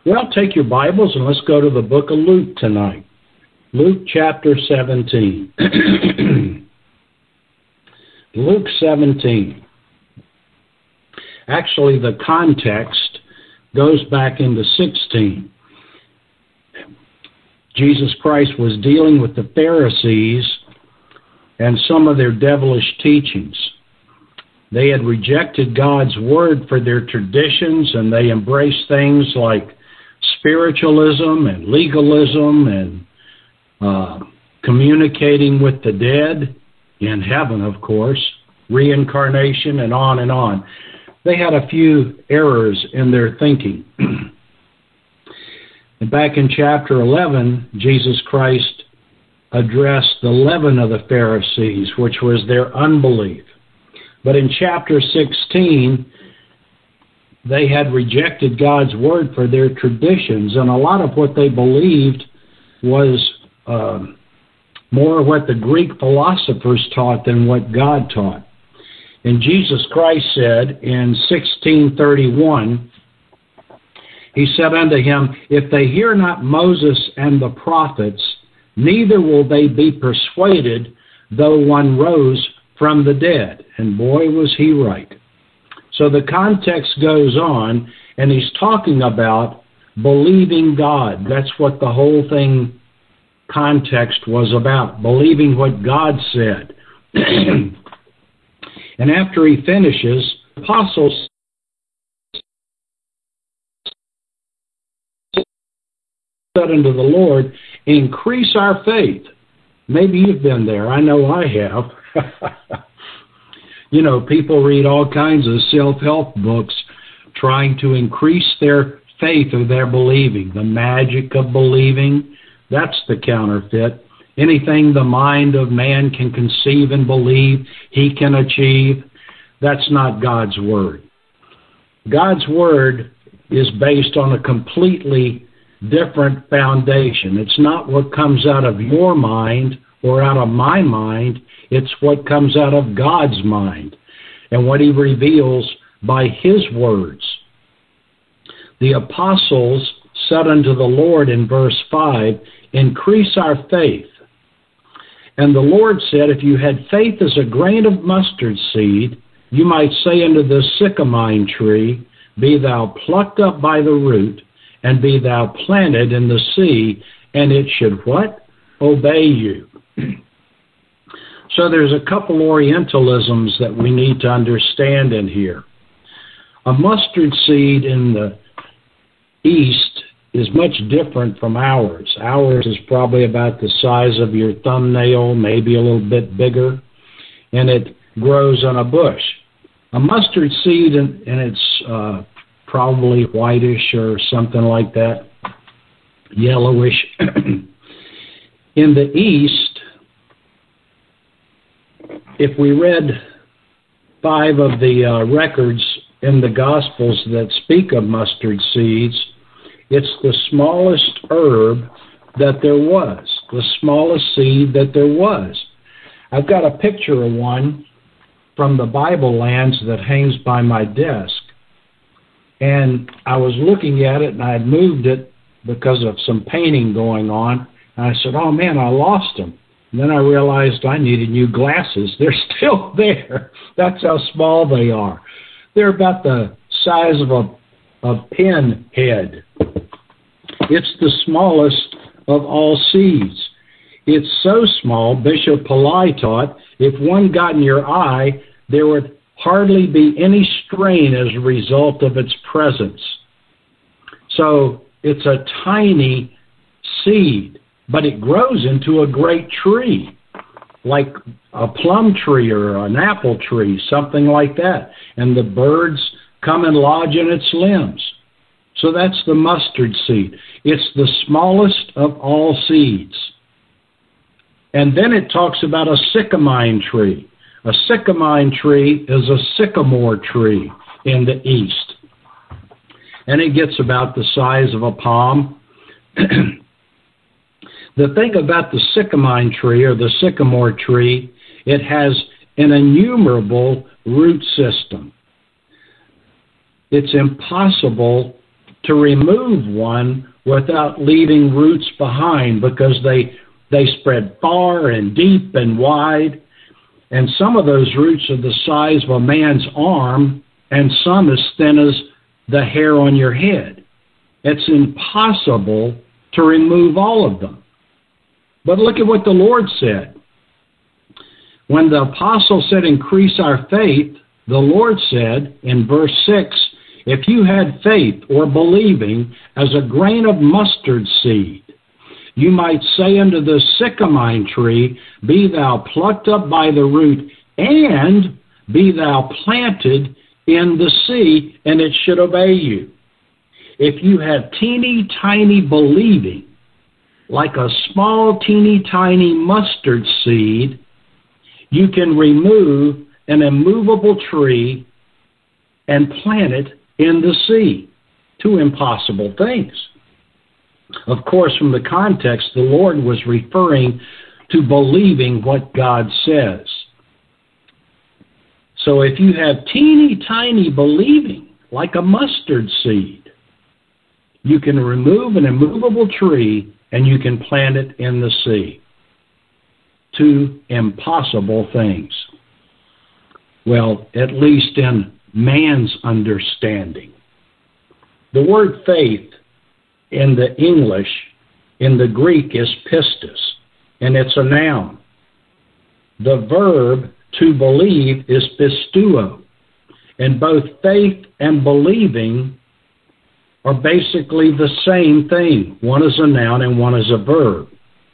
Well, take your Bibles and let's go to the book of Luke tonight. Luke chapter 17. Luke 17. Actually, the context goes back into 16. Jesus Christ was dealing with the Pharisees and some of their devilish teachings. They had rejected God's word for their traditions, and they embraced things like spiritualism and legalism and communicating with the dead in heaven, of course, reincarnation, and on and on. They had a few errors in their thinking. And back in chapter 11, Jesus Christ addressed the leaven of the Pharisees, which was their unbelief. But in chapter 16, they had rejected God's word for their traditions, and a lot of what they believed was more what the Greek philosophers taught than what God taught. And Jesus Christ said in 16:31, he said unto him, If they hear not Moses and the prophets, neither will they be persuaded, though one rose from the dead. And boy, was he right. So the context goes on, and he's talking about believing God. That's what the whole thing context was about, believing what God said. And after he finishes, the apostles said unto the Lord, increase our faith. Maybe you've been there. I know I have. You know, people read all kinds of self-help books trying to increase their faith or their believing. The magic of believing, that's the counterfeit. Anything the mind of man can conceive and believe, he can achieve. That's not God's word. God's word is based on a completely different foundation. It's not what comes out of your mind or out of my mind. It's what comes out of God's mind and what he reveals by his words. The apostles said unto the Lord in verse 5, increase our faith. And the Lord said, if you had faith as a grain of mustard seed, you might say unto the sycamore tree, be thou plucked up by the root, and be thou planted in the sea, and it should what? Obey you. So there's a couple Orientalisms that we need to understand in here. A mustard seed in the East is much different from ours. Ours is probably about the size of your thumbnail, maybe a little bit bigger, and it grows on a bush. A mustard seed, and it's probably whitish or something like that, yellowish. In the East, if we read 5 of the records in the Gospels that speak of mustard seeds, it's the smallest herb that there was, the smallest seed that there was. I've got a picture of one from the Bible Lands that hangs by my desk. And I was looking at it, and I had moved it because of some painting going on. And I said, oh, man, I lost them. And then I realized I needed new glasses. They're still there. That's how small they are. They're about the size of a pin head. It's the smallest of all seeds. It's so small, Bishop Palai taught, if one got in your eye, there would hardly be any strain as a result of its presence. So it's a tiny seed, but it grows into a great tree, like a plum tree or an apple tree, something like that. And the birds come and lodge in its limbs. So that's the mustard seed. It's the smallest of all seeds. And then it talks about a sycamore tree. A sycamore tree is a sycamore tree in the East. And it gets about the size of a palm. The thing about the sycamore tree or the sycamore tree, it has an innumerable root system. It's impossible to remove one without leaving roots behind, because they spread far and deep and wide. And some of those roots are the size of a man's arm, and some as thin as the hair on your head. It's impossible to remove all of them. But look at what the Lord said. When the apostle said, increase our faith, the Lord said in verse 6, if you had faith or believing as a grain of mustard seed, you might say unto the sycamore tree, be thou plucked up by the root, and be thou planted in the sea, and it should obey you. If you have teeny tiny believing, like a small teeny tiny mustard seed, you can remove an immovable tree and plant it in the sea. Two impossible things. Of course, from the context, the Lord was referring to believing what God says. So if you have teeny tiny believing, like a mustard seed, you can remove an immovable tree and you can plant it in the sea. Two impossible things. Well, at least in man's understanding. The word faith in the English, in the Greek, is pistis, and it's a noun. The verb to believe is pistuo, and both faith and believing are basically the same thing. One is a noun and one is a verb.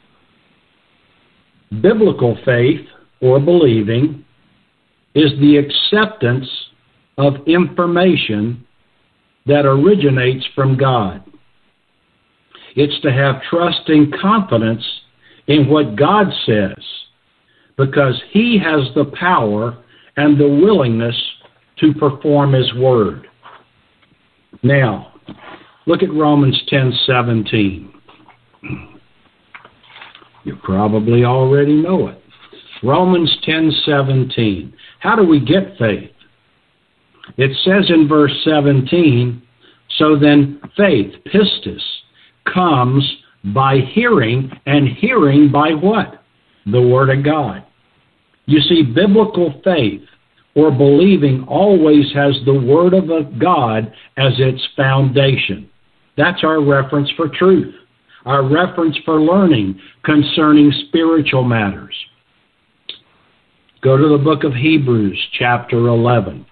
Biblical faith, or believing, is the acceptance of information that originates from God. It's to have trust and confidence in what God says, because He has the power and the willingness to perform His word. Now, look at Romans 10:17. You probably already know it. Romans 10:17. How do we get faith? It says in verse 17, so then faith, pistis, comes by hearing, and hearing by what? The Word of God. You see, biblical faith or believing always has the Word of God as its foundation. That's our reference for truth, our reference for learning concerning spiritual matters. Go to the book of Hebrews, chapter 11.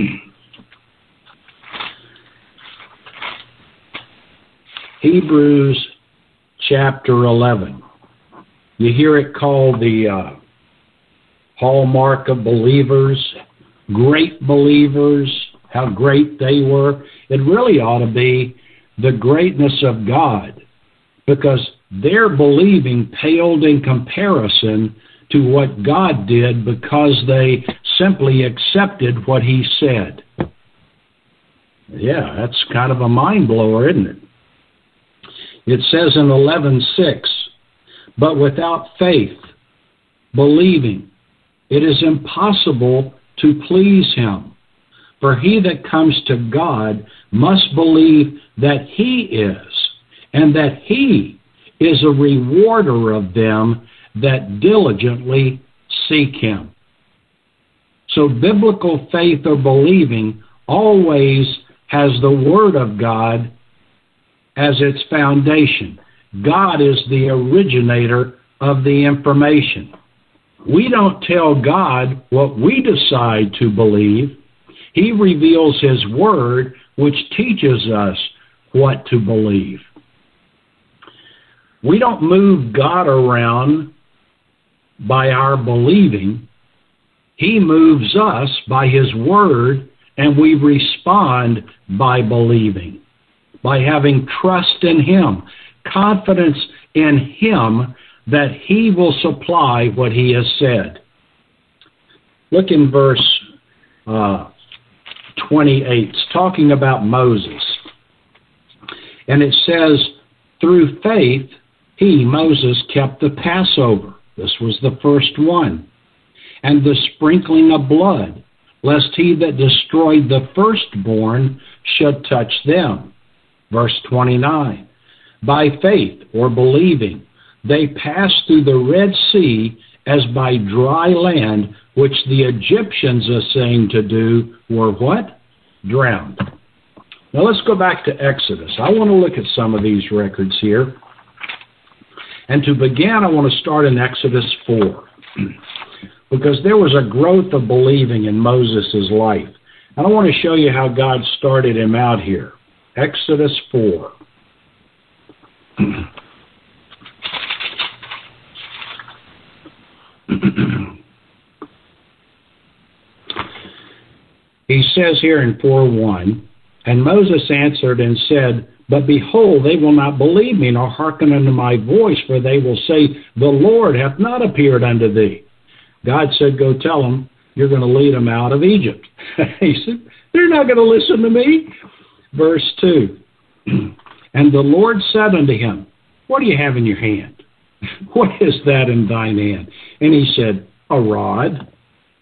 Hebrews, chapter 11. You hear it called the hallmark of believers, great believers, how great they were. It really ought to be the greatness of God, because their believing paled in comparison to what God did, because they simply accepted what He said. Yeah, that's kind of a mind blower, isn't it? It says in 11:6, but without faith, believing, it is impossible to please Him. For he that comes to God must believe that He is, and that He is a rewarder of them that diligently seek Him. So biblical faith or believing always has the Word of God as its foundation. God is the originator of the information. We don't tell God what we decide to believe. He reveals His Word, which teaches us what to believe. We don't move God around by our believing. He moves us by His Word, and we respond by believing, by having trust in Him, confidence in Him that He will supply what He has said. Look in verse 28. It's talking about Moses. And it says, through faith, he, Moses, kept the Passover. This was the first one. And the sprinkling of blood, lest he that destroyed the firstborn should touch them. Verse 29, by faith or believing, they passed through the Red Sea as by dry land, which the Egyptians are saying to do were what? Drowned. Now let's go back to Exodus. I want to look at some of these records here. And to begin, I want to start in Exodus 4. Because there was a growth of believing in Moses' life. And I want to show you how God started him out here. Exodus 4. He says here in 4:1, and Moses answered and said, but behold, they will not believe me, nor hearken unto my voice, for they will say, the Lord hath not appeared unto thee. God said, go tell them you're going to lead them out of Egypt. He said, they're not going to listen to me. Verse 2, and the Lord said unto him, what do you have in your hand? What is that in thine hand? And he said, a rod.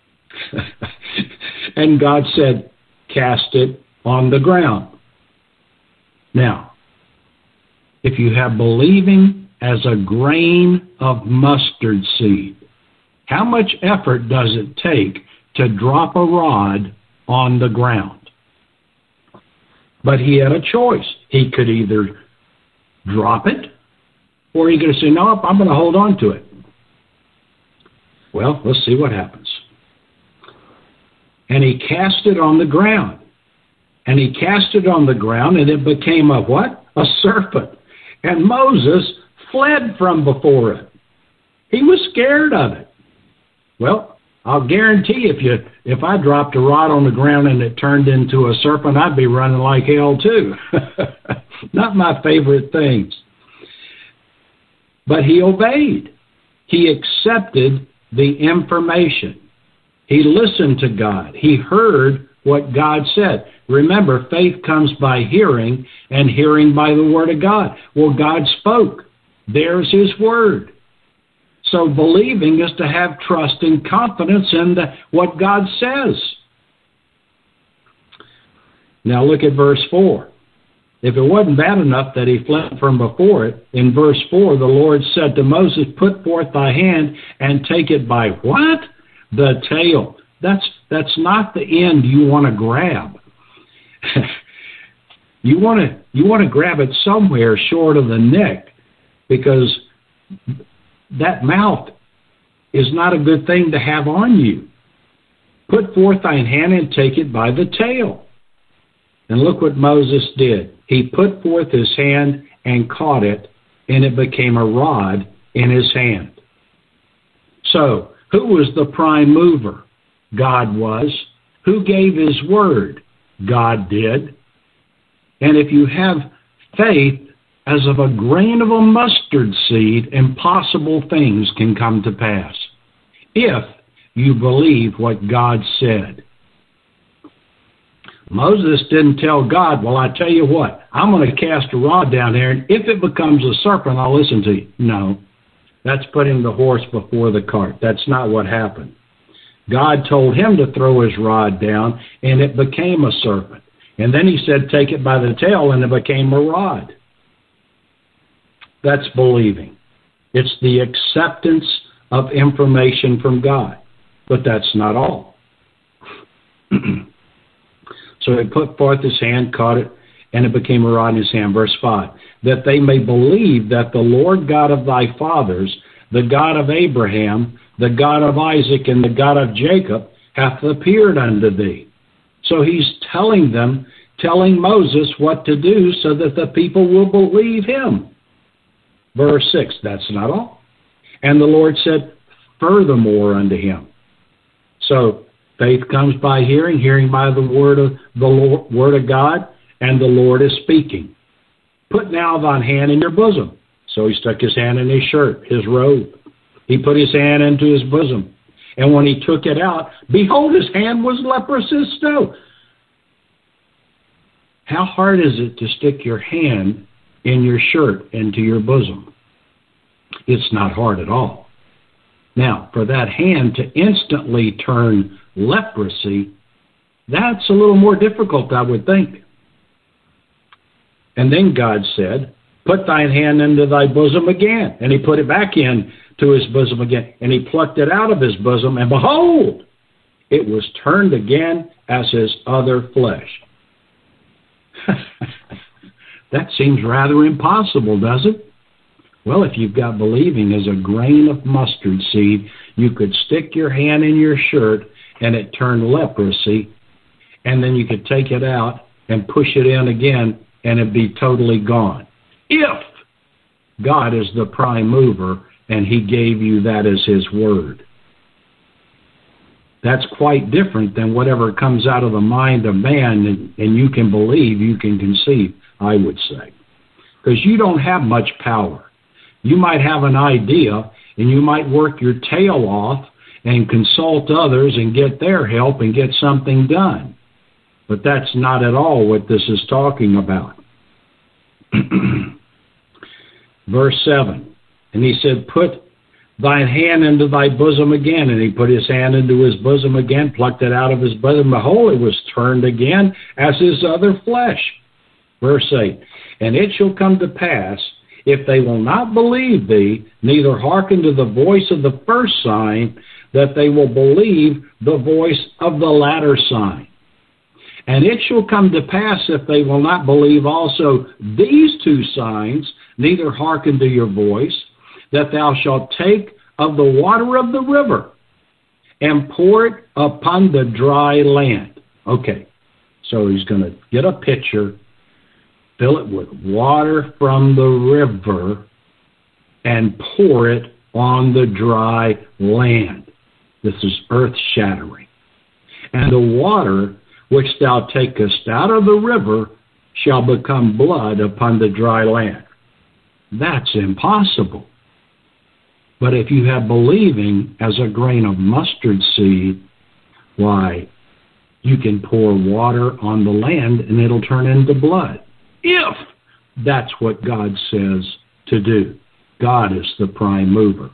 And God said, cast it on the ground. Now, if you have believing as a grain of mustard seed, how much effort does it take to drop a rod on the ground? But he had a choice. He could either drop it, or he could say, no, I'm going to hold on to it. Well, let's see what happens. And he cast it on the ground. And he cast it on the ground, and it became a what? A serpent. And Moses fled from before it. He was scared of it. Well, I'll guarantee if I dropped a rod on the ground and it turned into a serpent, I'd be running like hell too. Not my favorite things. But he obeyed. He accepted the information. He listened to God. He heard what God said. Remember, faith comes by hearing, and hearing by the Word of God. Well, God spoke. There's His Word. So believing is to have trust and confidence in what God says. Now look at verse 4. If it wasn't bad enough that he fled from before it, in verse 4, the Lord said to Moses, put forth thy hand and take it by what? The tail. That's not the end you want to grab. You want to grab it somewhere short of the neck, because that mouth is not a good thing to have on you. Put forth thine hand and take it by the tail. And look what Moses did. He put forth his hand and caught it, and it became a rod in his hand. So, who was the prime mover? God was. Who gave his word? God did. And if you have faith as of a grain of a mustard seed, impossible things can come to pass if you believe what God said. Moses didn't tell God, well, I tell you what, I'm going to cast a rod down there, and if it becomes a serpent, I'll listen to you. No, that's putting the horse before the cart. That's not what happened. God told him to throw his rod down, and it became a serpent. And then he said, take it by the tail, and it became a rod. That's believing. It's the acceptance of information from God. But that's not all. So he put forth his hand, caught it, and it became a rod in his hand. Verse 5, that they may believe that the Lord God of thy fathers, the God of Abraham, the God of Isaac, and the God of Jacob, hath appeared unto thee. So he's telling Moses what to do so that the people will believe him. Verse 6, that's not all. And the Lord said, furthermore unto him. So faith comes by hearing, hearing by the word of God, and the Lord is speaking. Put now thine hand in your bosom. So he stuck his hand in his shirt, his robe. He put his hand into his bosom. And when he took it out, behold, his hand was leprous as snow. How hard is it to stick your hand in your shirt into your bosom? It's not hard at all. Now, for that hand to instantly turn leprosy, that's a little more difficult, I would think. And then God said, put thine hand into thy bosom again. And he put it back into his bosom again. And he plucked it out of his bosom, and behold, it was turned again as his other flesh. That seems rather impossible, does it? Well, if you've got believing as a grain of mustard seed, you could stick your hand in your shirt and it turned leprosy, and then you could take it out and push it in again and it'd be totally gone. If God is the prime mover and he gave you that as his word. That's quite different than whatever comes out of the mind of man, and you can believe, you can conceive, I would say. Because you don't have much power. You might have an idea, and you might work your tail off and consult others and get their help and get something done. But that's not at all what this is talking about. Verse 7, and he said, put thine hand into thy bosom again. And he put his hand into his bosom again, plucked it out of his bosom. Behold, it was turned again as his other flesh. Verse 8, and it shall come to pass, if they will not believe thee, neither hearken to the voice of the first sign, that they will believe the voice of the latter sign. And it shall come to pass, if they will not believe also these two signs, neither hearken to your voice, that thou shalt take of the water of the river and pour it upon the dry land. Okay, so he's going to get a pitcher, fill it with water from the river, and pour it on the dry land. This is earth-shattering. And the water which thou takest out of the river shall become blood upon the dry land. That's impossible. But if you have believing as a grain of mustard seed, why, you can pour water on the land and it'll turn into blood. If that's what God says to do. God is the prime mover.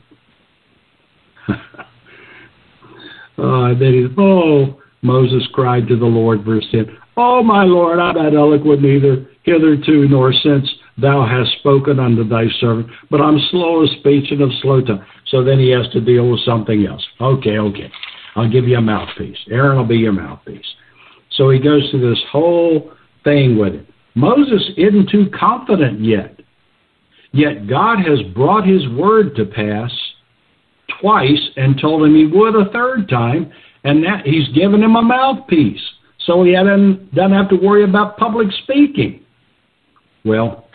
Moses cried to the Lord, verse 10, Oh, my Lord, I'm not eloquent neither hitherto nor since thou hast spoken unto thy servant, but I'm slow of speech and of slow tongue. So then he has to deal with something else. Okay, I'll give you a mouthpiece. Aaron will be your mouthpiece. So he goes through this whole thing with it. Moses isn't too confident yet. Yet God has brought his word to pass twice and told him he would a third time, and that he's given him a mouthpiece. So he doesn't have to worry about public speaking. Well,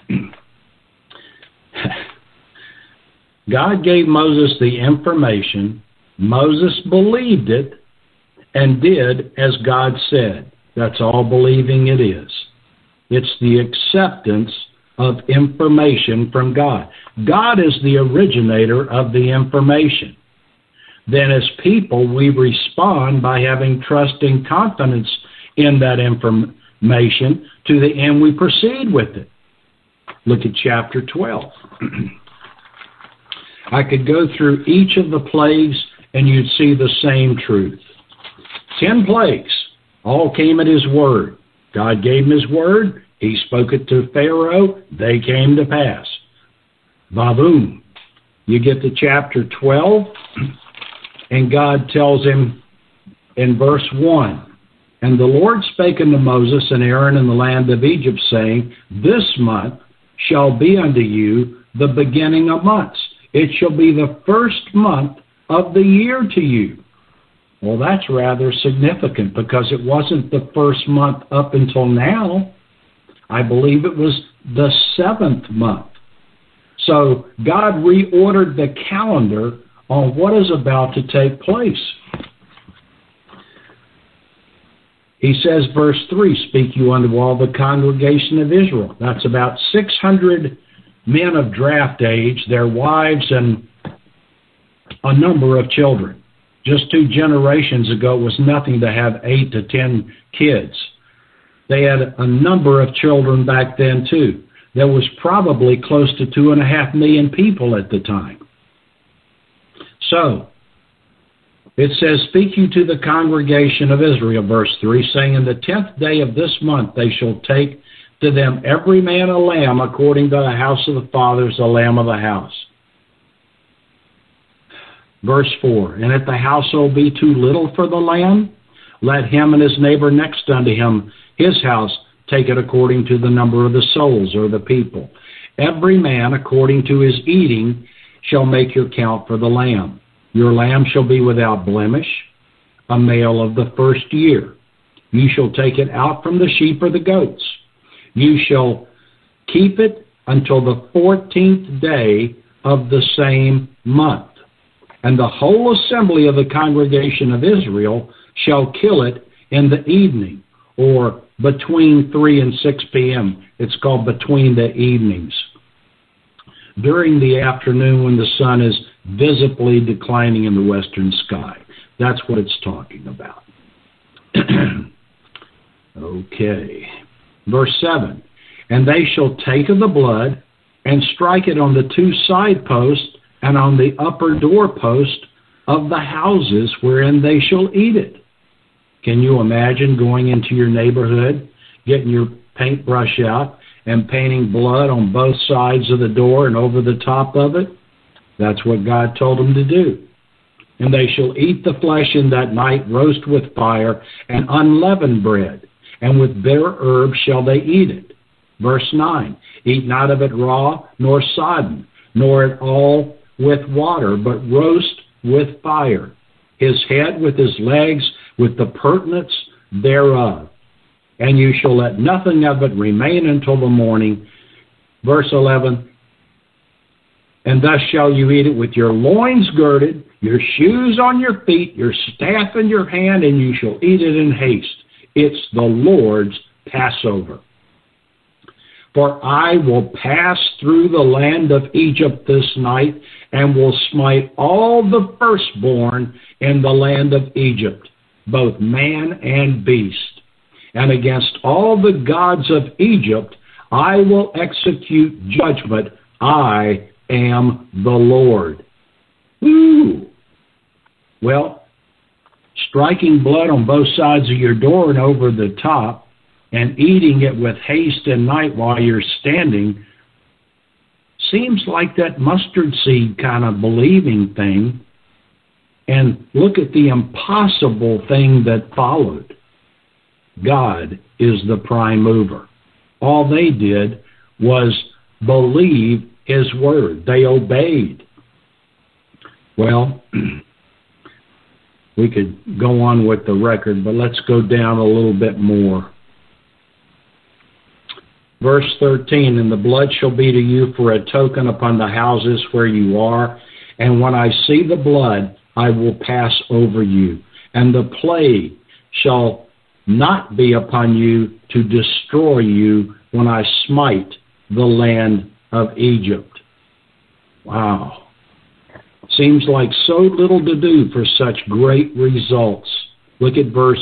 God gave Moses the information. Moses believed it and did as God said. That's all believing it is. It's the acceptance of information from God. God is the originator of the information. Then as people, we respond by having trust and confidence in that information to the end we proceed with it. Look at chapter 12. I could go through each of the plagues and you'd see the same truth. 10 plagues all came at his word. God gave him his word. He spoke it to Pharaoh. They came to pass. Ba-boom. You get to chapter 12, and God tells him in verse 1, And the Lord spake unto Moses and Aaron in the land of Egypt, saying, This month shall be unto you the beginning of months. It shall be the first month of the year to you. Well, that's rather significant because it wasn't the first month up until now. I believe it was the 7th month. So God reordered the calendar on what is about to take place. He says, verse 3, Speak you unto all the congregation of Israel. That's about 600 men of draft age, their wives, and a number of children. Just 2 generations ago, it was nothing to have 8 to 10 kids. They had a number of children back then, too. There was probably close to 2.5 million people at the time. So, it says, Speak you to the congregation of Israel, verse 3, saying, In the 10th day of this month they shall take To them every man a lamb according to the house of the fathers, the lamb of the house. Verse 4, and if the household be too little for the lamb, let him and his neighbor next unto him, his house, take it according to the number of the souls or the people. Every man according to his eating shall make your count for the lamb. Your lamb shall be without blemish, a male of the first year. You shall take it out from the sheep or the goats. You shall keep it until the 14th day of the same month. And the whole assembly of the congregation of Israel shall kill it in the evening, or between 3 and 6 p.m. It's called between the evenings. During the afternoon when the sun is visibly declining in the western sky. That's what it's talking about. Okay. Verse 7. And they shall take of the blood and strike it on the 2 side posts and on the upper doorpost of the houses wherein they shall eat it. Can you imagine going into your neighborhood, getting your paintbrush out, and painting blood on both sides of the door and over the top of it? That's what God told them to do. And they shall eat the flesh in that night, roast with fire, and unleavened bread, and with bitter herbs shall they eat it. Verse 9, eat not of it raw, nor sodden, nor at all with water, but roast with fire, his head with his legs, with the purtenance thereof. And you shall let nothing of it remain until the morning. Verse 11, and thus shall you eat it with your loins girded, your shoes on your feet, your staff in your hand, and you shall eat it in haste. It's the Lord's Passover. For I will pass through the land of Egypt this night, and will smite all the firstborn in the land of Egypt, both man and beast. And against all the gods of Egypt I will execute judgment. I am the Lord. Woo! Well, striking blood on both sides of your door and over the top, and eating it with haste and night while you're standing, seems like that mustard seed kind of believing thing. And look at the impossible thing that followed. God is the prime mover. All they did was believe His word. They obeyed. Well, we could go on with the record, but let's go down a little bit more. Verse 13, and the blood shall be to you for a token upon the houses where you are, and when I see the blood, I will pass over you, and the plague shall not be upon you to destroy you when I smite the land of Egypt. Wow. Seems like so little to do for such great results. Look at verse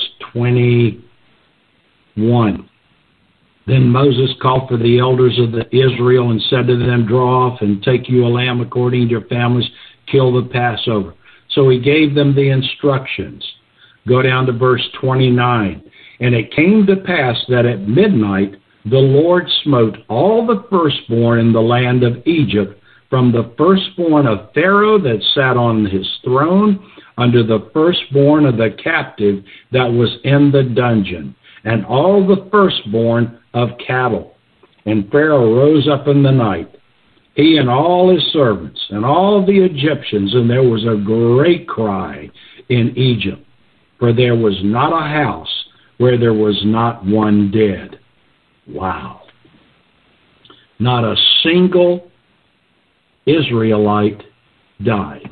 21. Then Moses called for the elders of Israel and said to them, draw off and take you a lamb according to your families, kill the Passover. So he gave them the instructions. Go down to verse 29. And it came to pass that at midnight the Lord smote all the firstborn in the land of Egypt, from the firstborn of Pharaoh that sat on his throne, unto the firstborn of the captive that was in the dungeon, and all the firstborn of cattle. And Pharaoh rose up in the night, he and all his servants, and all the Egyptians, and there was a great cry in Egypt, for there was not a house where there was not one dead. Wow. Not a single Israelite died,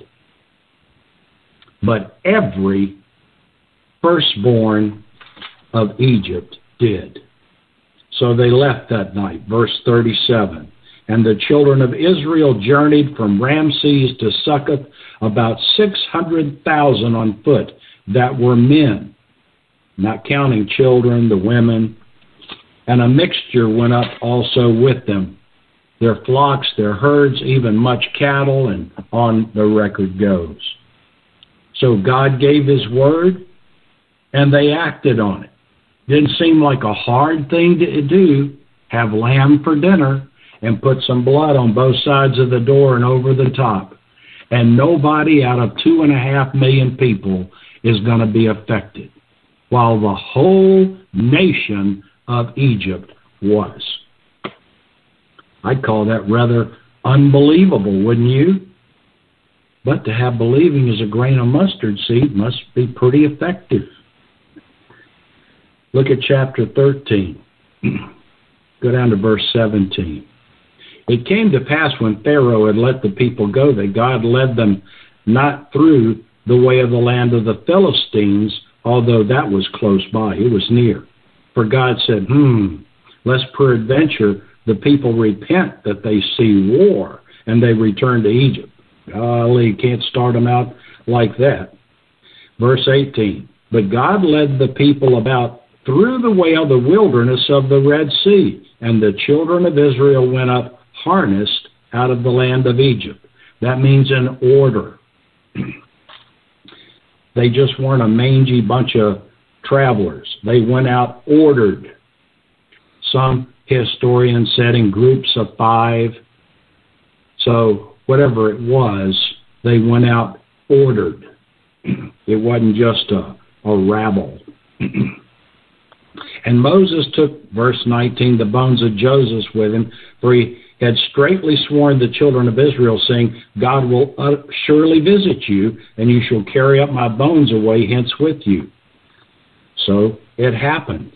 but every firstborn of Egypt did. So they left that night. Verse 37. And the children of Israel journeyed from Ramses to Succoth, about 600,000 on foot that were men, not counting children, the women. And a mixture went up also with them, their flocks, their herds, even much cattle, and on the record goes. So God gave His word, and they acted on it. Didn't seem like a hard thing to do, have lamb for dinner, and put some blood on both sides of the door and over the top. And nobody out of 2.5 million people is going to be affected, while the whole nation of Egypt was. I'd call that rather unbelievable, wouldn't you? But to have believing as a grain of mustard seed must be pretty effective. Look at chapter 13. Go down to verse 17. It came to pass when Pharaoh had let the people go that God led them not through the way of the land of the Philistines, although that was close by. It was near. For God said, lest peradventure the people repent that they see war, and they return to Egypt. Golly, you can't start them out like that. Verse 18, but God led the people about through the way of the wilderness of the Red Sea, and the children of Israel went up harnessed out of the land of Egypt. That means in order. They just weren't a mangy bunch of travelers. They went out ordered. Some historians said in groups of 5. So whatever it was, they went out ordered. It wasn't just a rabble. And Moses took, verse 19, the bones of Joseph with him, for he had straitly sworn the children of Israel, saying, God will surely visit you, and you shall carry up my bones away hence with you. So it happened.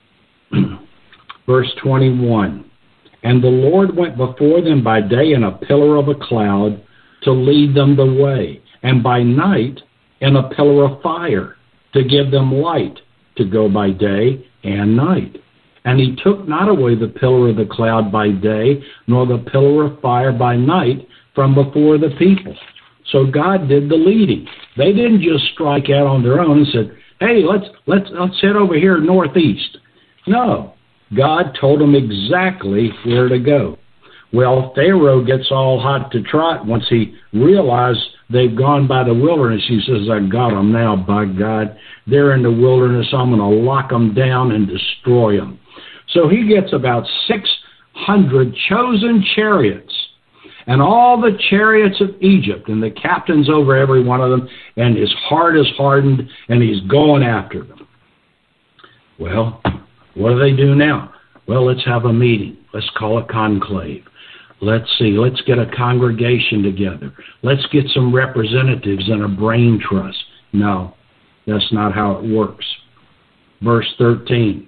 Verse 21, and the Lord went before them by day in a pillar of a cloud to lead them the way, and by night in a pillar of fire to give them light to go by day and night. And he took not away the pillar of the cloud by day, nor the pillar of fire by night from before the people. So God did the leading. They didn't just strike out on their own and said, hey, let's head over here northeast. No, God told them exactly where to go. Well, Pharaoh gets all hot to trot once he realized they've gone by the wilderness. He says, I got them now, by God. They're in the wilderness. I'm going to lock them down and destroy them. So he gets about 600 chosen chariots and all the chariots of Egypt and the captains over every one of them, and his heart is hardened, and he's going after them. Well, what do they do now? Well, let's have a meeting. Let's call a conclave. Let's see. Let's get a congregation together. Let's get some representatives and a brain trust. No, that's not how it works. Verse 13.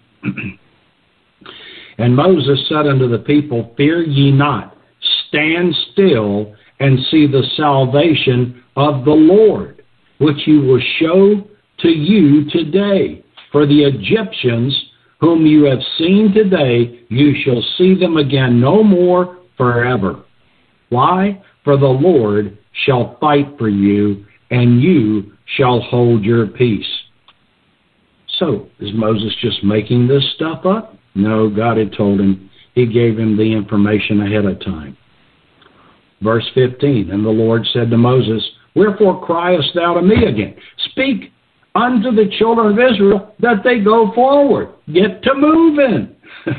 And Moses said unto the people, fear ye not, stand still and see the salvation of the Lord, which he will show to you today. For the Egyptians whom you have seen today, you shall see them again no more forever. Why? For the Lord shall fight for you, and you shall hold your peace. So, is Moses just making this stuff up? No, God had told him. He gave him the information ahead of time. Verse 15, and the Lord said to Moses, wherefore criest thou to me again? Speak unto the children of Israel that they go forward. Get to moving.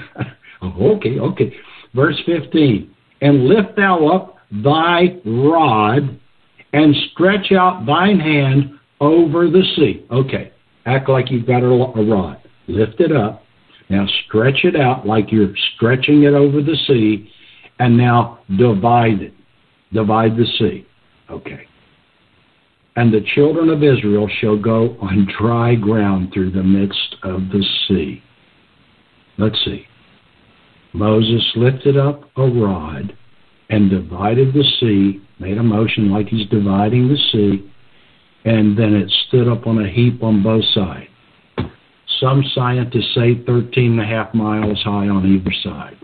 Okay. Verse 15, and lift thou up thy rod and stretch out thine hand over the sea. Okay, act like you've got a rod. Lift it up. Now stretch it out like you're stretching it over the sea, and now divide it. Divide the sea. Okay. And the children of Israel shall go on dry ground through the midst of the sea. Let's see. Moses lifted up a rod and divided the sea, made a motion like he's dividing the sea, and then it stood up on a heap on both sides. Some scientists say 13.5 miles high on either side.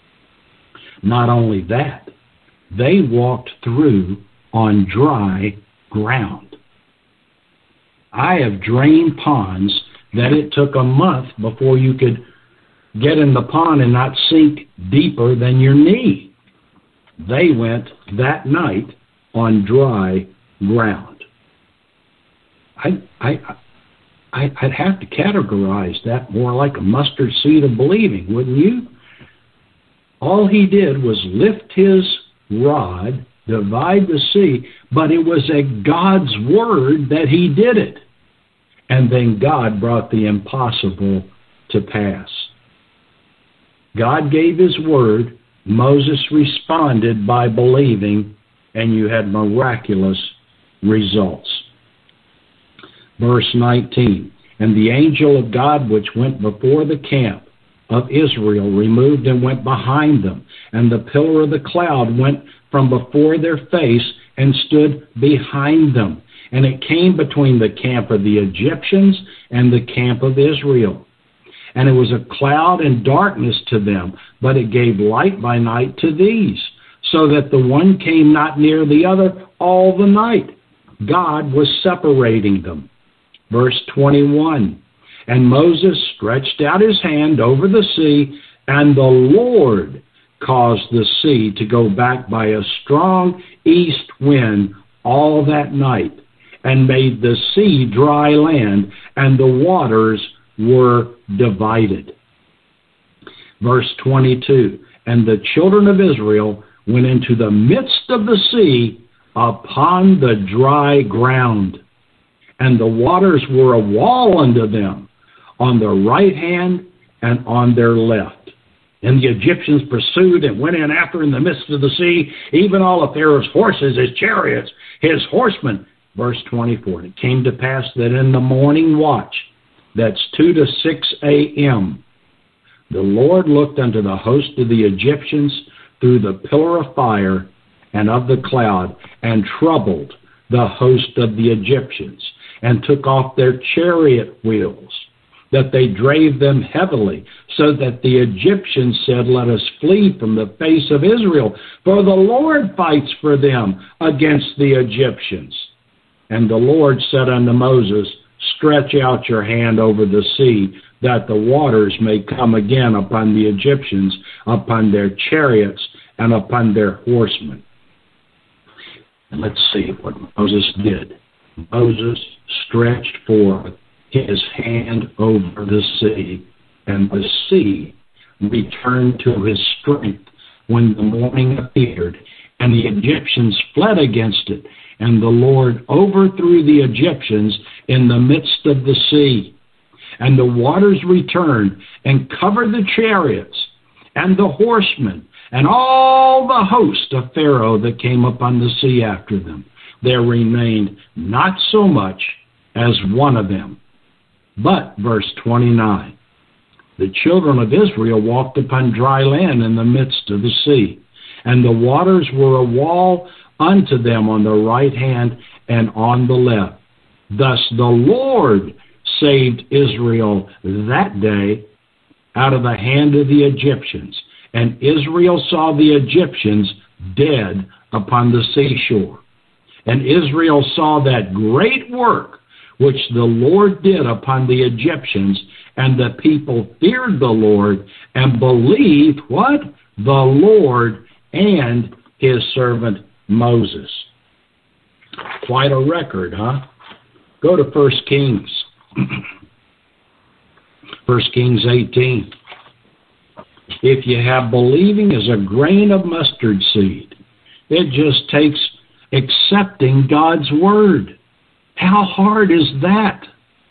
Not only that, they walked through on dry ground. I have drained ponds that it took a month before you could get in the pond and not sink deeper than your knee. They went that night on dry ground. I'd have to categorize that more like a mustard seed of believing, wouldn't you? All he did was lift his rod, divide the sea, but it was at God's word that he did it. And then God brought the impossible to pass. God gave his word, Moses responded by believing, and you had miraculous results. Verse 19, and the angel of God which went before the camp of Israel removed and went behind them, and the pillar of the cloud went from before their face and stood behind them. And it came between the camp of the Egyptians and the camp of Israel. And it was a cloud and darkness to them, but it gave light by night to these, so that the one came not near the other all the night. God was separating them. Verse 21, and Moses stretched out his hand over the sea, and the Lord caused the sea to go back by a strong east wind all that night, and made the sea dry land, and the waters were divided. Verse 22, and the children of Israel went into the midst of the sea upon the dry ground, and the waters were a wall unto them on their right hand and on their left. And the Egyptians pursued and went in after in the midst of the sea, even all of Pharaoh's horses, his chariots, his horsemen. Verse 24, and it came to pass that in the morning watch, that's 2 to 6 a.m., the Lord looked unto the host of the Egyptians through the pillar of fire and of the cloud, and troubled the host of the Egyptians, and took off their chariot wheels, that they drave them heavily, so that the Egyptians said, let us flee from the face of Israel, for the Lord fights for them against the Egyptians. And the Lord said unto Moses, stretch out your hand over the sea, that the waters may come again upon the Egyptians, upon their chariots, and upon their horsemen. And let's see what Moses did. Moses stretched forth his hand over the sea, and the sea returned to his strength when the morning appeared, and the Egyptians fled against it, and the Lord overthrew the Egyptians in the midst of the sea. And the waters returned and covered the chariots and the horsemen and all the host of Pharaoh that came upon the sea after them. There remained not so much as one of them. But, verse 29, the children of Israel walked upon dry land in the midst of the sea, and the waters were a wall unto them on the right hand and on the left. Thus the Lord saved Israel that day out of the hand of the Egyptians, and Israel saw the Egyptians dead upon the seashore. And Israel saw that great work which the Lord did upon the Egyptians, and the people feared the Lord and believed what? The Lord and his servant Moses. Quite a record, huh? Go to 1 Kings. 1 Kings 18. If you have believing as a grain of mustard seed, it just takes accepting God's word. How hard is that?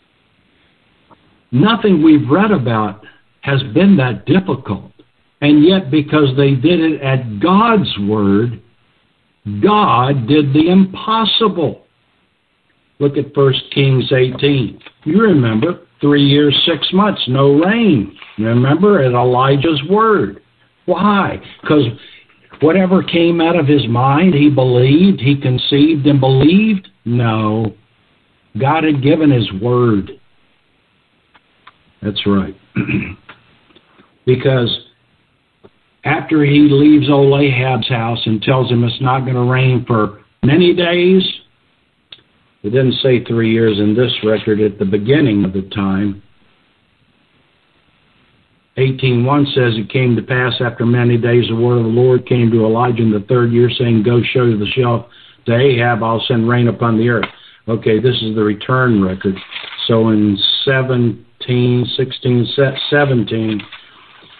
Nothing we've read about has been that difficult. And yet, because they did it at God's word, God did the impossible. Look at 1 Kings 18. You remember, 3 years, 6 months, no rain. You remember, at Elijah's word. Why? Because whatever came out of his mind, he believed, he conceived and believed? No. God had given his word. That's right. Because after he leaves old Ahab's house and tells him it's not going to rain for many days, it didn't say 3 years in this record at the beginning of the time. 18:1 says, it came to pass after many days the word of the Lord came to Elijah in the third year, saying, go show the shelf to Ahab, I'll send rain upon the earth. Okay, this is the return record. So in 17,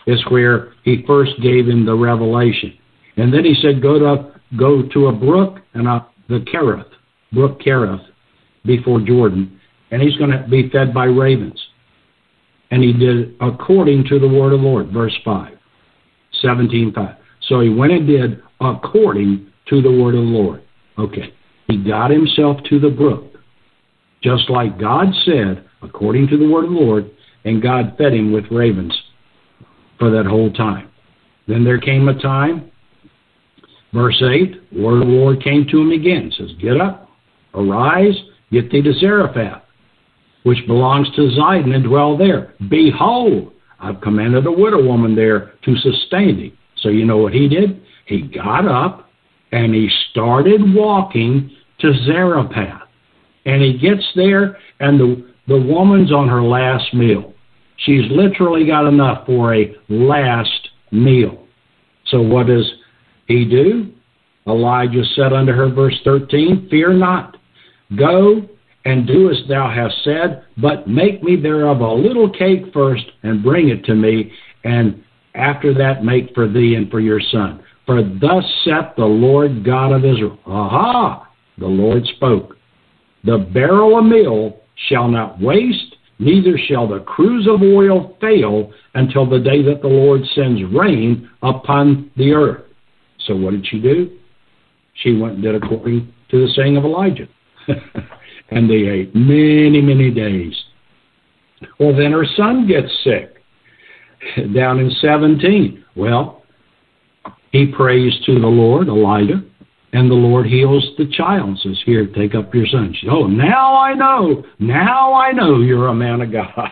is where he first gave him the revelation. And then he said, go to a brook, and the Kerith, brook Kerith, before Jordan, and he's going to be fed by ravens. And he did according to the word of the Lord, verse 5, 17:5. So he went and did according to the word of the Lord. Okay, he got himself to the brook, just like God said, according to the word of the Lord, and God fed him with ravens for that whole time. Then there came a time, verse 8, the word of the Lord came to him again. It says, get up, arise, get thee to Zarephath, which belongs to Zidon, and dwell there. Behold, I've commanded a widow woman there to sustain thee. So you know what he did? He got up, and he started walking to Zarephath. And he gets there, and the woman's on her last meal. She's literally got enough for a last meal. So what does he do? Elijah said unto her, verse 13, fear not, go and do as thou hast said, but make me thereof a little cake first, and bring it to me, and after that make for thee and for your son. For thus saith the Lord God of Israel. Aha! The Lord spoke. The barrel of meal shall not waste, neither shall the cruse of oil fail, until the day that the Lord sends rain upon the earth. So what did she do? She went and did according to the saying of Elijah. And they ate many, many days. Well, then her son gets sick. Down in 17. Well, he prays to the Lord, Elijah, and the Lord heals the child and says, here, take up your son. She says, oh, now I know you're a man of God.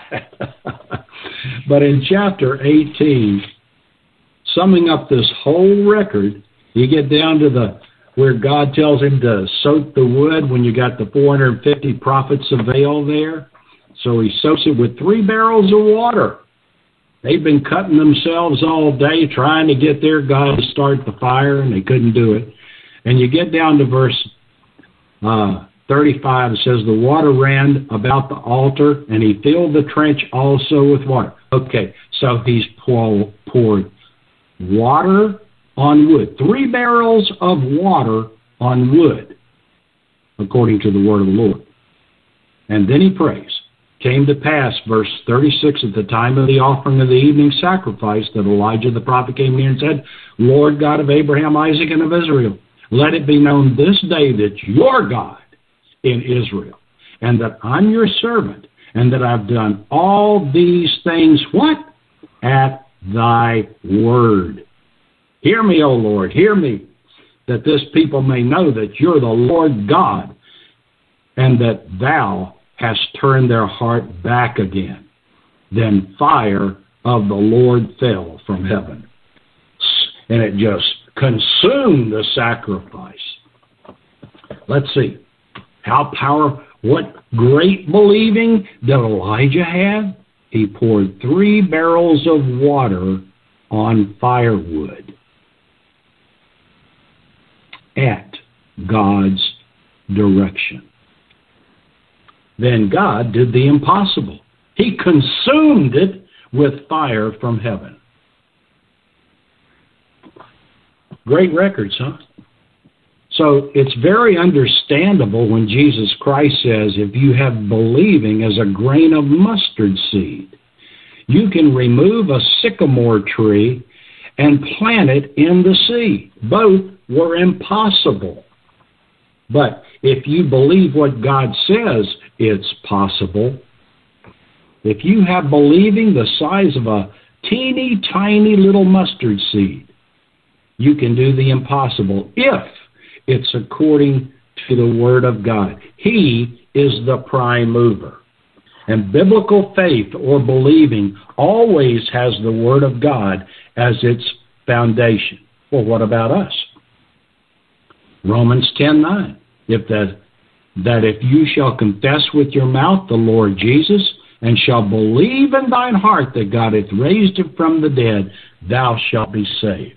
But in chapter 18, summing up this whole record, you get down to where God tells him to soak the wood when you got the 450 prophets of Baal there. So he soaks it with 3 barrels of water. They've been cutting themselves all day trying to get their God to start the fire, and they couldn't do it. And you get down to verse 35. It says, the water ran about the altar, and he filled the trench also with water. Okay, so he's poured water on wood. 3 barrels of water on wood, according to the word of the Lord. And then he prays. Came to pass, verse 36, at the time of the offering of the evening sacrifice, that Elijah the prophet came near and said, Lord God of Abraham, Isaac, and of Israel, let it be known this day that you're God in Israel, and that I'm your servant, and that I've done all these things, what? At thy word. Hear me, O Lord, hear me, that this people may know that you're the Lord God, and that thou hast turned their heart back again. Then fire of the Lord fell from heaven, and it just consumed the sacrifice. Let's see. How powerful, what great believing that Elijah had. He poured 3 barrels of water on firewood at God's direction. Then God did the impossible. He consumed it with fire from heaven. Great records, huh? So it's very understandable when Jesus Christ says, if you have believing as a grain of mustard seed, you can remove a sycamore tree and plant it in the sea. Both were impossible. But if you believe what God says, it's possible. If you have believing the size of a teeny tiny little mustard seed, you can do the impossible if it's according to the Word of God. He is the prime mover. And biblical faith or believing always has the Word of God as its foundation. Well, what about us? Romans 10:9. That if you shall confess with your mouth the Lord Jesus, and shall believe in thine heart that God hath raised him from the dead, thou shalt be saved.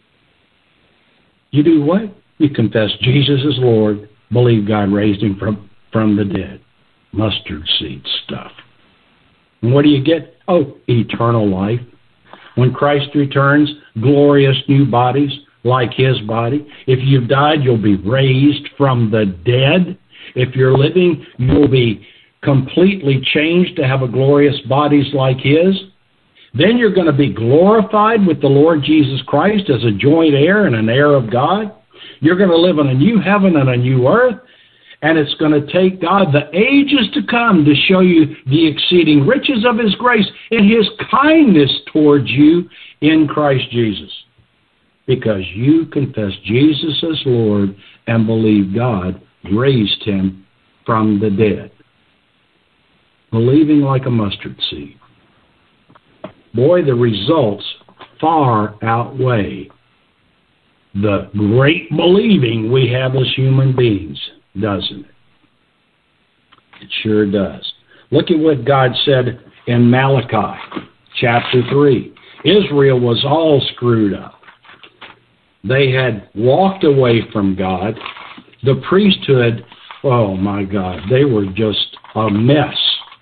You do what? You confess Jesus is Lord, believe God raised him from the dead. Mustard seed stuff. And what do you get? Oh, eternal life. when Christ returns, glorious new bodies like his body. If you've died, you'll be raised from the dead. If you're living, you'll be completely changed to have a glorious bodies like his. Then you're going to be glorified with the Lord Jesus Christ as a joint heir and an heir of God. You're going to live in a new heaven and a new earth. And it's going to take God the ages to come to show you the exceeding riches of his grace and his kindness towards you in Christ Jesus. Because you confess Jesus as Lord and believe God raised him from the dead. Believing like a mustard seed. Boy, the results far outweigh the great believing we have as human beings, doesn't it? It sure does. Look at what God said in Malachi chapter 3. Israel was all screwed up. They had walked away from God. The priesthood, oh my God, they were just a mess.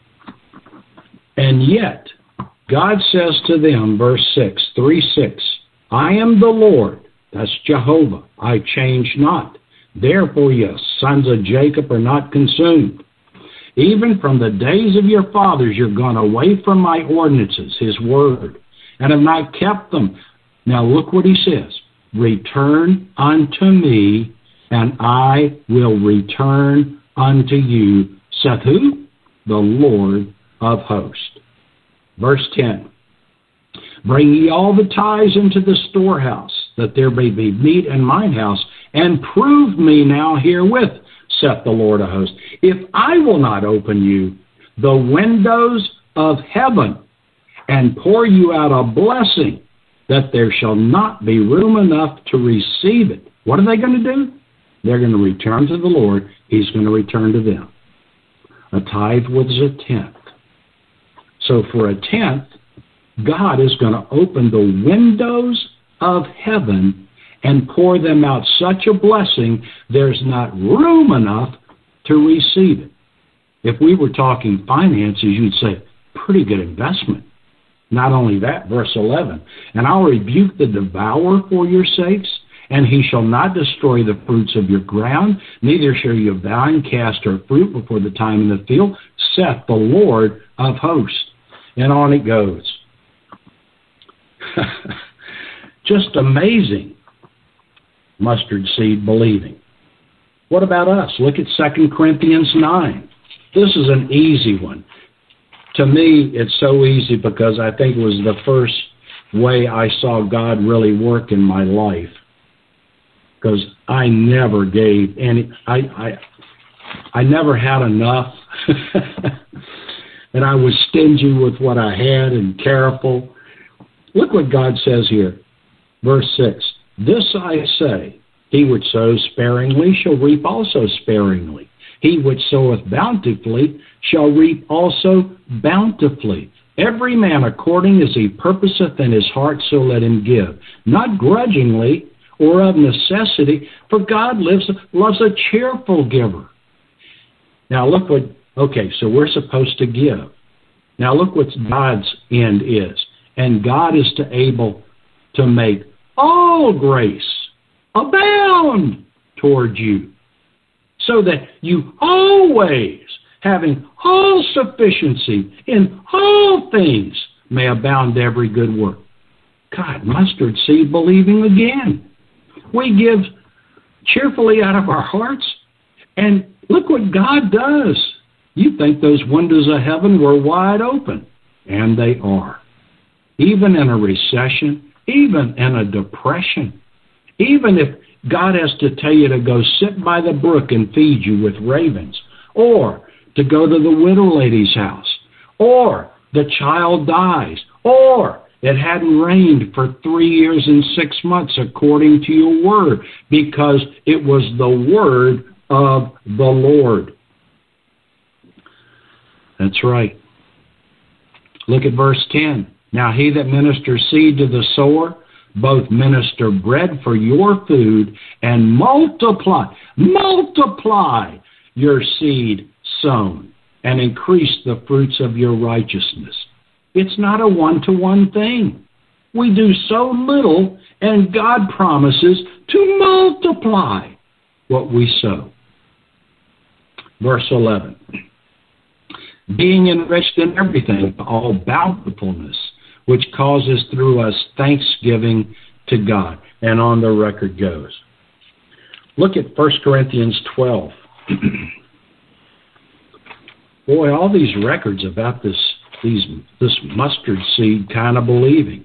And yet, God says to them, verse 6, 3:6, I am the Lord, that's Jehovah, I change not. Therefore, ye sons of Jacob are not consumed. Even from the days of your fathers you're gone away from my ordinances, his word, and have not kept them. Now look what he says. Return unto me, and I will return unto you, saith who? The Lord of hosts. Verse 10. Bring ye all the tithes into the storehouse, that there may be meat in mine house, and prove me now herewith, saith the Lord of hosts, if I will not open you the windows of heaven, and pour you out a blessing, that there shall not be room enough to receive it. What are they going to do? They're going to return to the Lord. He's going to return to them. A tithe was a tenth. So for a tenth, God is going to open the windows of heaven and pour them out such a blessing, there's not room enough to receive it. If we were talking finances, you'd say, pretty good investment. Not only that, verse 11, and I'll rebuke the devourer for your sakes, and he shall not destroy the fruits of your ground, neither shall your vine cast her fruit before the time in the field, saith the Lord of hosts. And on it goes. Just amazing mustard seed believing. What about us? Look at 2 Corinthians 9. This is an easy one. To me, it's so easy because I think it was the first way I saw God really work in my life. Because I never gave any, I never had enough. And I was stingy with what I had and careful. Look what God says here. Verse 6. This I say, he which sows sparingly shall reap also sparingly. He which soweth bountifully shall reap also bountifully. Every man according as he purposeth in his heart, so let him give. Not grudgingly or of necessity, for God loves a cheerful giver. Now look what, okay, so we're supposed to give. Now look what God's end is. And God is able to make all grace abound toward you, so that you always, having all sufficiency in all things, may abound to every good work. God, mustard seed believing again. We give cheerfully out of our hearts, and look what God does. You think those windows of heaven were wide open, and they are. Even in a recession, even in a depression, even if God has to tell you to go sit by the brook and feed you with ravens, or to go to the widow lady's house, or the child dies, or it hadn't rained for 3 years and 6 months according to your word, because it was the word of the Lord. That's right. Look at verse 10. Now he that ministers seed to the sower, both minister bread for your food, and multiply your seed sown, and increase the fruits of your righteousness. It's not a one-to-one thing. We do so little, and God promises to multiply what we sow. Verse 11. Being enriched in everything, all bountifulness, which causes through us thanksgiving to God. And on the record goes. Look at 1 Corinthians 12. Boy, all these records about this mustard seed kind of believing.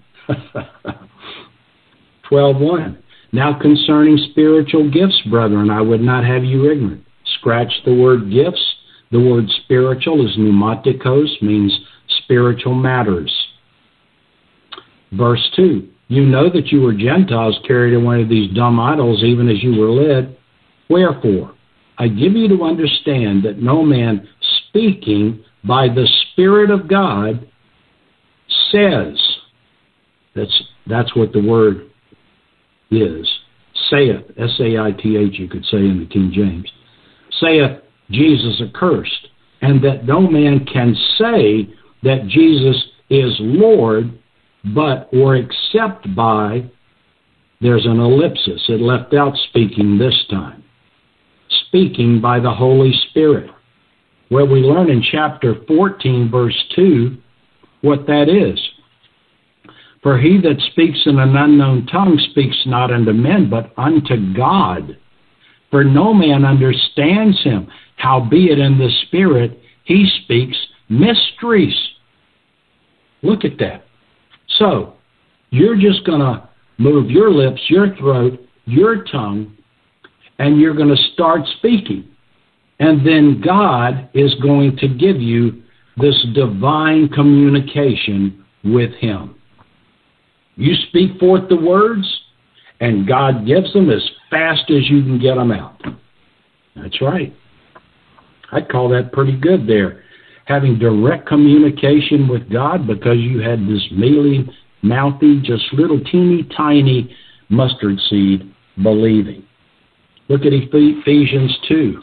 12:1. Now concerning spiritual gifts, brethren, I would not have you ignorant. Scratch the word gifts. The word spiritual is pneumatikos, means spiritual matters. Verse 2. You know that you were Gentiles carried away of these dumb idols, even as you were led. Wherefore, I give you to understand that no man speaking by the Spirit of God says, that's what the word is, saith, S-A-I-T-H, you could say in the King James, saith Jesus accursed, and that no man can say that Jesus is Lord, but or except by, there's an ellipsis, it left out speaking this time, speaking by the Holy Spirit, where we learn in chapter 14, verse 2, what that is. For he that speaks in an unknown tongue speaks not unto men, but unto God. For no man understands him. Howbeit in the Spirit he speaks mysteries. Look at that. So, you're just going to move your lips, your throat, your tongue, and you're going to start speaking. And then God is going to give you this divine communication with him. You speak forth the words, and God gives them as fast as you can get them out. That's right. I'd call that pretty good there. Having direct communication with God because you had this mealy, mouthy, just little teeny tiny mustard seed believing. Look at Ephesians 2.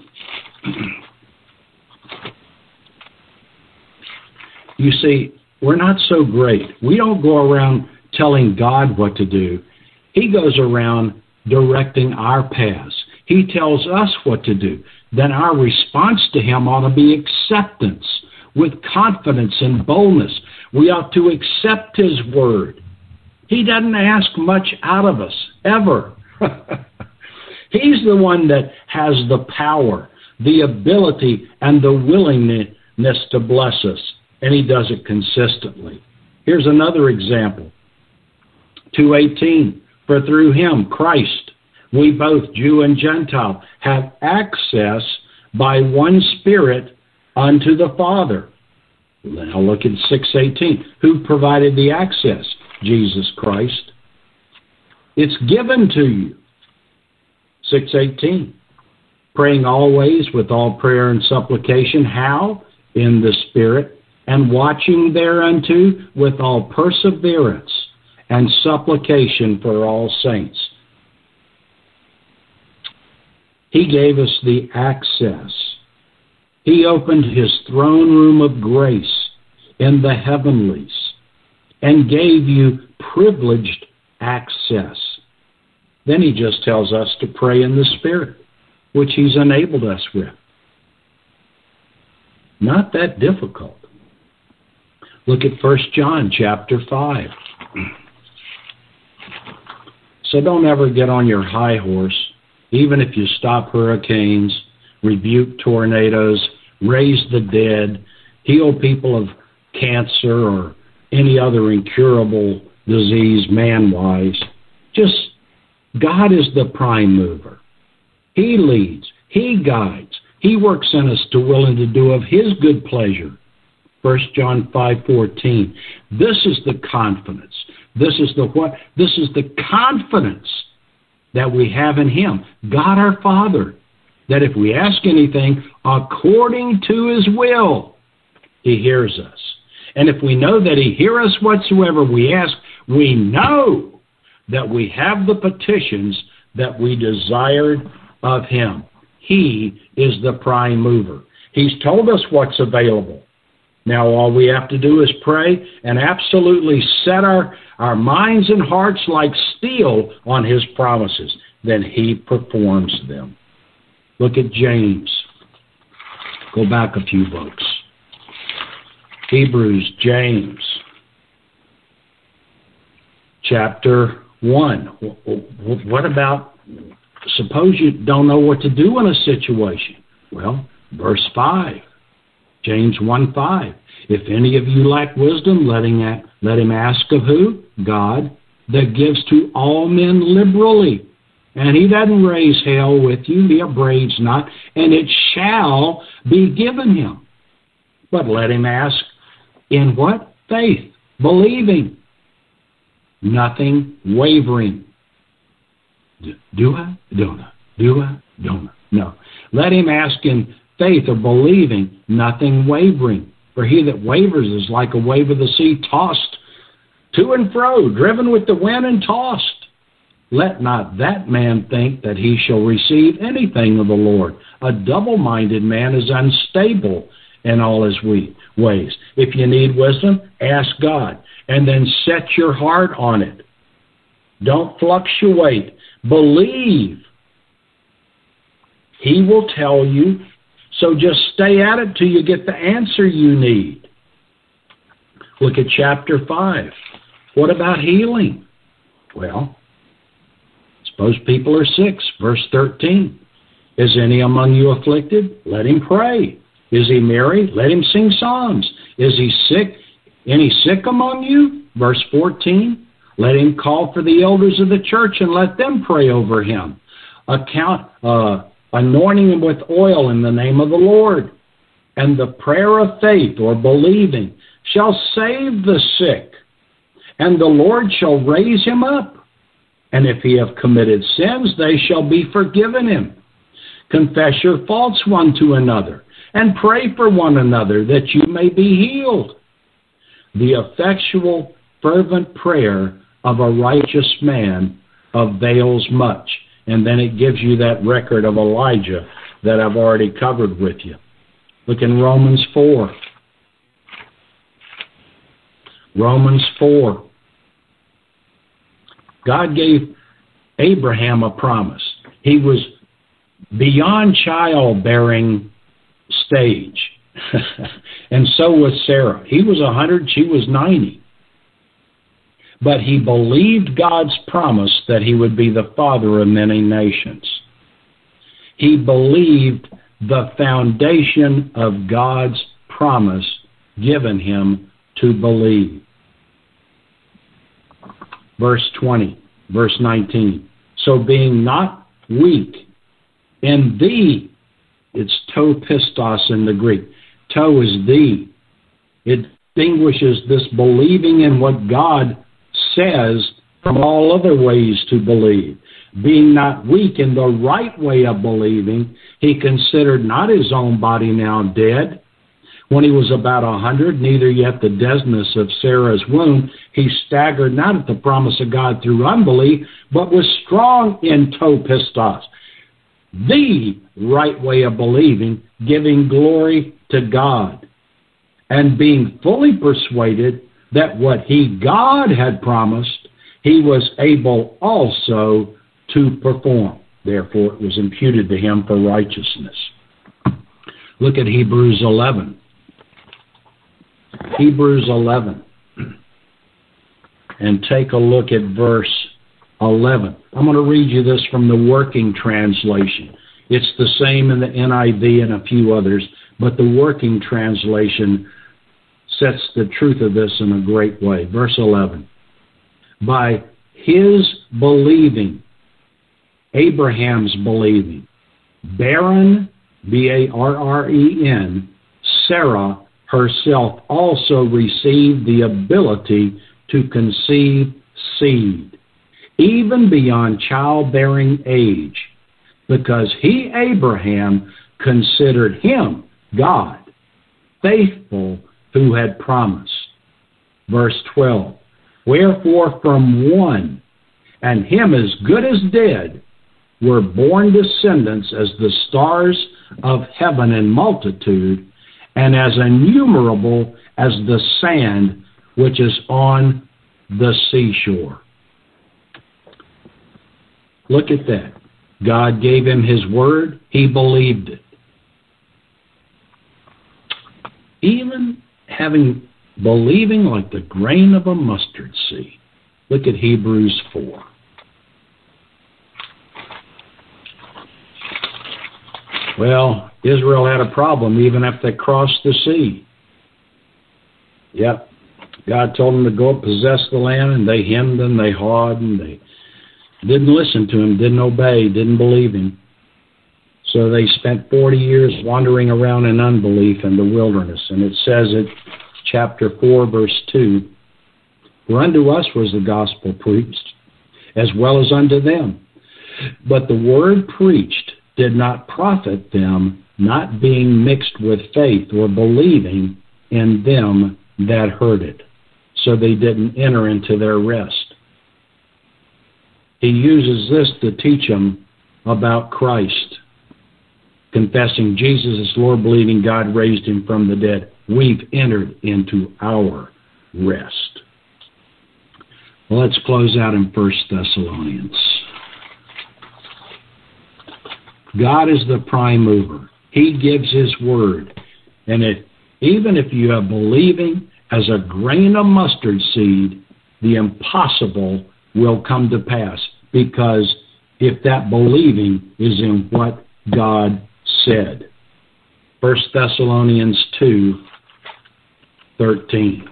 You see, we're not so great. We don't go around telling God what to do. He goes around directing our paths. He tells us what to do. Then our response to him ought to be acceptance with confidence and boldness. We ought to accept his word. He doesn't ask much out of us, ever. He's the one that has the power, the ability, and the willingness to bless us, and he does it consistently. Here's another example. 2:18, for through him, Christ, we both, Jew and Gentile, have access by one Spirit unto the Father. Now look at 6:18. Who provided the access? Jesus Christ. It's given to you. 6:18. Praying always with all prayer and supplication. How? In the Spirit. And watching thereunto with all perseverance and supplication for all saints. He gave us the access. He opened his throne room of grace in the heavenlies and gave you privileged access. Then he just tells us to pray in the Spirit, which he's enabled us with. Not that difficult. Look at 1 John chapter 5. So don't ever get on your high horse, even if you stop hurricanes, rebuke tornadoes, raise the dead, heal people of cancer or any other incurable disease man-wise. Just, God is the prime mover. He leads. He guides. He works in us to will and to do of his good pleasure. 1 John 5:14. This is the confidence. This is the what? This is the confidence that we have in him, God our Father, that if we ask anything according to his will, he hears us. And if we know that he hears us whatsoever we ask, we know that we have the petitions that we desired of him. He is the prime mover. He's told us what's available. Now all we have to do is pray and absolutely set our minds and hearts like steel on His promises. Then He performs them. Look at James. Go back a few books. Hebrews, James, chapter 1. What about, suppose you don't know what to do in a situation? Well, verse 5. James 1:5. If any of you lack wisdom, let him ask of who? God, that gives to all men liberally. And He doesn't raise hell with you, He upbraids not, and it shall be given him. But let him ask in what? Faith, believing, nothing wavering. Do I? Don't I? Do I? Don't I? No. Let him ask in faith or believing, nothing wavering. For he that wavers is like a wave of the sea, tossed to and fro, driven with the wind and tossed. Let not that man think that he shall receive anything of the Lord. A double-minded man is unstable in all his ways. If you need wisdom, ask God, and then set your heart on it. Don't fluctuate. Believe. He will tell you, so just stay at it till you get the answer you need. Look at chapter 5. What about healing? Well, suppose people are sick. Verse 13. Is any among you afflicted? Let him pray. Is he merry? Let him sing psalms. Is he sick? Any sick among you? Verse 14. Let him call for the elders of the church and let them pray over him. Anointing him with oil in the name of the Lord. And the prayer of faith or believing shall save the sick, and the Lord shall raise him up. And if he have committed sins, they shall be forgiven him. Confess your faults one to another, and pray for one another that you may be healed. The effectual, fervent prayer of a righteous man avails much. And then it gives you that record of Elijah that I've already covered with you. Look in Romans 4. Romans 4. God gave Abraham a promise. He was beyond childbearing stage. And so was Sarah. He was 100, she was 90. But he believed God's promise that he would be the father of many nations. He believed the foundation of God's promise given him to believe. Verse 20, verse 19. So being not weak in thee, it's to pistos in the Greek. To is thee. It distinguishes this believing in what God says from all other ways to believe. Being not weak in the right way of believing, he considered not his own body now dead. When he was about 100, neither yet the deadness of Sarah's womb, he staggered not at the promise of God through unbelief, but was strong in to pistos, the right way of believing, giving glory to God, and being fully persuaded that what God had promised, he was able also to perform. Therefore, it was imputed to him for righteousness. Look at Hebrews 11. Hebrews 11. And take a look at verse 11. I'm going to read you this from the Working Translation. It's the same in the NIV and a few others, but the Working Translation sets the truth of this in a great way. Verse 11. By his believing, Abraham's believing, barren, B-A-R-R-E-N, Sarah herself also received the ability to conceive seed, even beyond childbearing age, because he, Abraham, considered him, God, faithful who had promised. Verse 12. Wherefore from one, and him as good as dead, were born descendants as the stars of heaven in multitude, and as innumerable as the sand which is on the seashore. Look at that. God gave him his word. He believed it. Even believing like the grain of a mustard seed. Look at Hebrews 4. Well, Israel had a problem even after they crossed the sea. Yep. God told them to go possess the land, and they hemmed and they hawed, and they didn't listen to him, didn't obey, didn't believe him. So they spent 40 years wandering around in unbelief in the wilderness. And it says in chapter 4, verse 2, "For unto us was the gospel preached, as well as unto them. But the word preached did not profit them, not being mixed with faith or believing in them that heard it." So they didn't enter into their rest. He uses this to teach them about Christ. Confessing Jesus as Lord, believing God raised him from the dead, we've entered into our rest. Well, let's close out in 1 Thessalonians. God is the prime mover. He gives his word. And even if you are believing as a grain of mustard seed, the impossible will come to pass. Because if that believing is in what God said. 1 Thessalonians 2:13.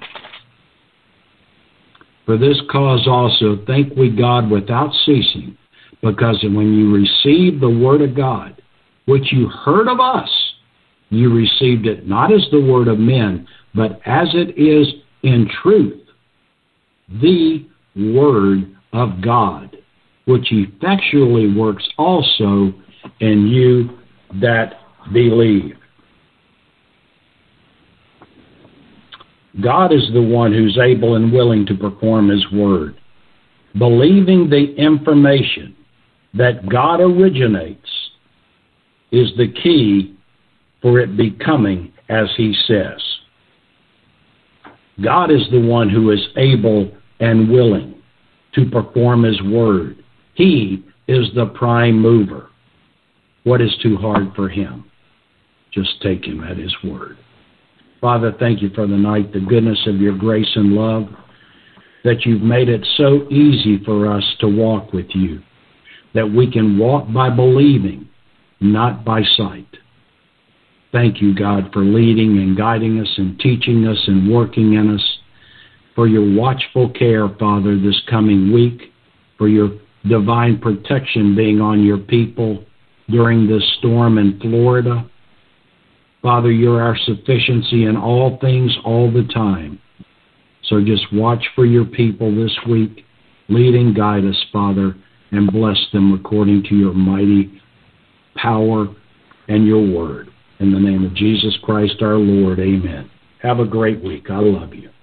"For this cause also thank we God without ceasing, because when you received the word of God, which you heard of us, you received it not as the word of men, but as it is in truth, the word of God, which effectually works also in you that believe." God is the one who's able and willing to perform his word. Believing the information that God originates is the key for it becoming as he says. God is the one who is able and willing to perform his word. He is the prime mover. What is too hard for him? Just take him at his word. Father, thank you for the night, the goodness of your grace and love, that you've made it so easy for us to walk with you, that we can walk by believing, not by sight. Thank you, God, for leading and guiding us and teaching us and working in us, for your watchful care, Father, this coming week, for your divine protection being on your people during this storm in Florida. Father, you're our sufficiency in all things all the time. So just watch for your people this week. Lead and guide us, Father, and bless them according to your mighty power and your word. In the name of Jesus Christ our Lord, amen. Have a great week. I love you.